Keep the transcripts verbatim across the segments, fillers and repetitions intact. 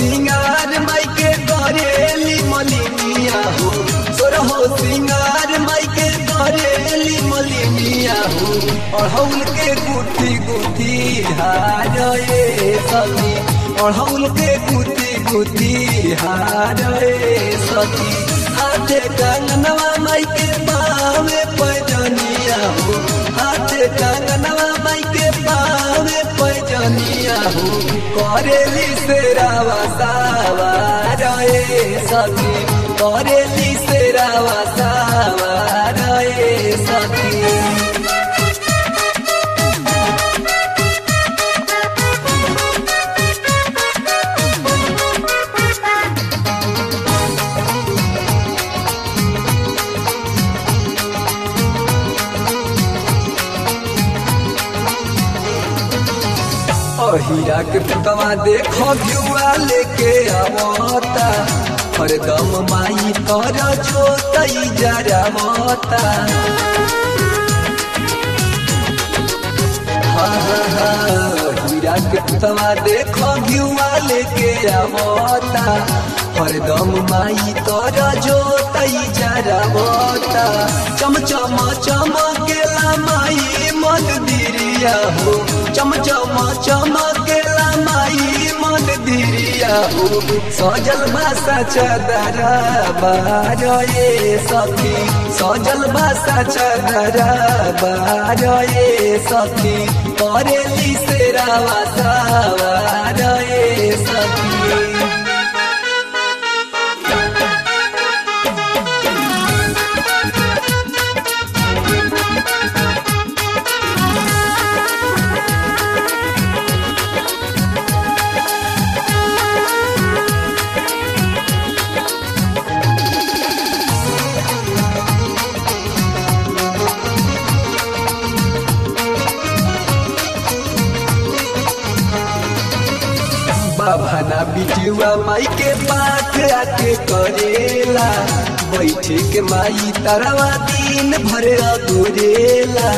सिंगार माई के करेली मलिनिया हो सोरहो सिंगार माई के करेली मलिनिया हो अड़हुल के गुथी गुथी हार ए सखी अड़हुल के गुथी गुथी हार ए सखी हाथे कंगनवा माई के पावे पैजनिया हो हाथे कंगनवा माई के पावे पैजनिया हो करेली सेरावा सावार ए सखी करेली सेरावा सावार ए सखी। हीरा के पुतवा देखो जुआ लेके आवता हरदम माई कर जोतई जरावता हाँ हाँ हाँ हीरा के पुतवा देखो जुआ लेके आवता हरदम माई कर जोतई जरावता चमचम चमकेला माई मंदिरिया हो चमचम चमकेला माई मंदिरिया हो सजल भाषा चदरा बार ए सखी सजल भाषा चदरा बार ए सखी करेली सेरावा सावार ए सखी। बाभाना बिटिया माई के पाठ आके करेला बैठे के माई तरवा दिन भर अधूरेला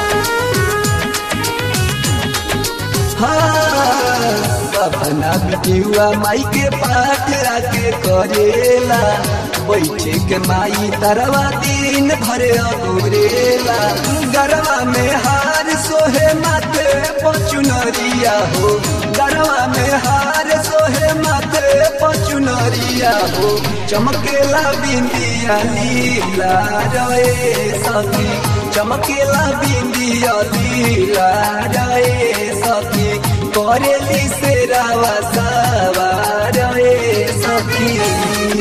हाँ बाभाना बिटिया माई के पाठ आके करेला बैठे के माई तरवा दिन भर अधूरेला गरवा में हार सोहे माथे पचुनरिया हो गरवा में हार सोहे माथे पचुनरिया हो चमकेला बिंदिया लीला रे सखी चमकेला बिंदिया लीला रे सखी करेली सेरावा सावार रे सखी।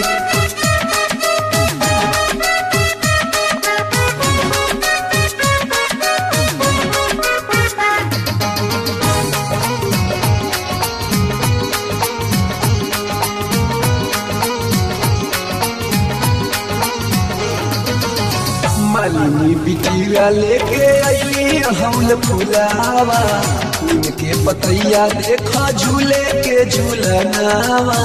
मालिनी बिटिया लेके अली हौल फुलावा इनके पतैया देखा झूले के झूलनावा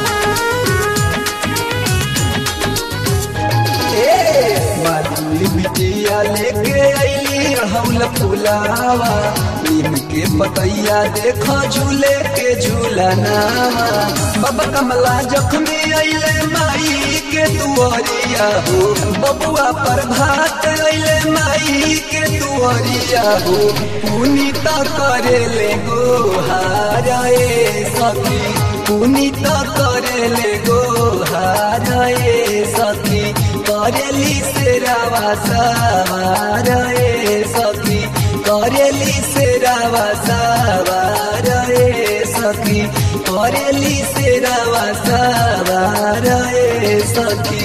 मालिनी बिटिया लेके अली हौल फुलावा इनके पतैया देखा झूले के झूलनावा बाबा कमला जख्मी अइले माई के दुआरिया हो बबुआ पर भात अइले माई के दुआरिया हो पुनीता करेले गोहार ए सखी पुनीता करेले गोहार ए सखी करेली सेरावा सावार ए सखी करेली सेरावा सावार ए सखी करेली सेरावा सावार ए सखी।